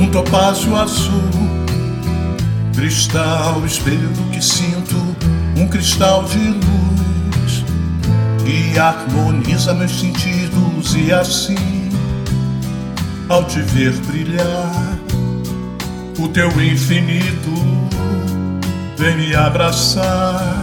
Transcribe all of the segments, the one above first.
topázio azul, cristal, espelho do que sinto, um cristal de luz que harmoniza meus sentidos. E assim, ao te ver brilhar, o teu infinito vem me abraçar.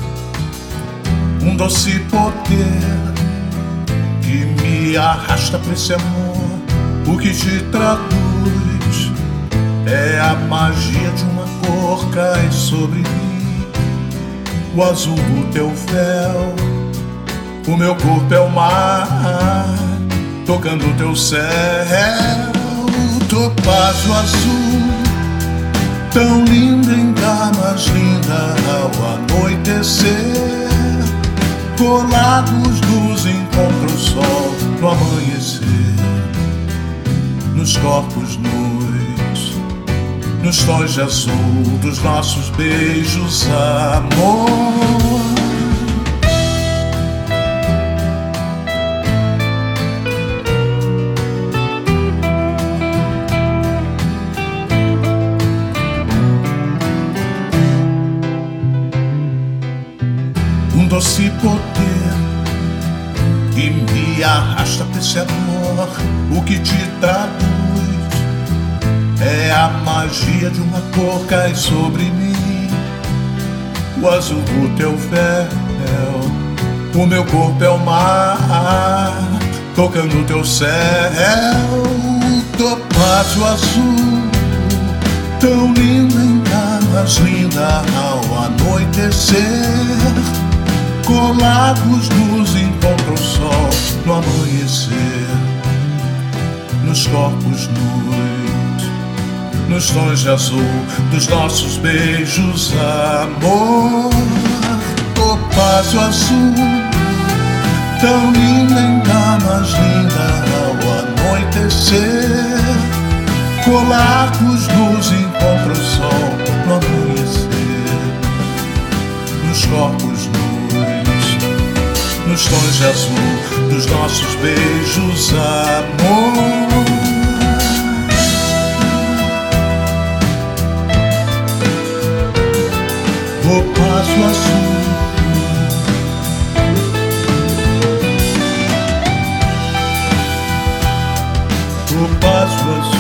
Um doce poder que me arrasta pra esse amor. O que te traduz é a magia de uma cor cai sobre mim. O azul do teu véu, o meu corpo é o mar, tocando o teu céu. Topázio azul, tão linda, ainda mais linda ao anoitecer. Colados nos encontra o sol no amanhecer. Nos corpos nus, nos tons de azul dos nossos beijos, amor. Um doce poder que me arrasta pra esse amor. O que te traduz é a magia de uma cor cai sobre mim. O azul do teu véu, o meu corpo é o mar, tocando o teu céu. Topázio azul, tão linda, ainda mais linda ao anoitecer. Colados nos encontra o sol no amanhecer. Nos corpos nus, nos tons de azul dos nossos beijos, amor. Topázio azul, tão linda, ainda mais linda ao anoitecer. Colados nos encontra o sol no amanhecer. Nos corpos nus, nos tons de azul dos nossos beijos, amor. Topázio azul, topázio azul.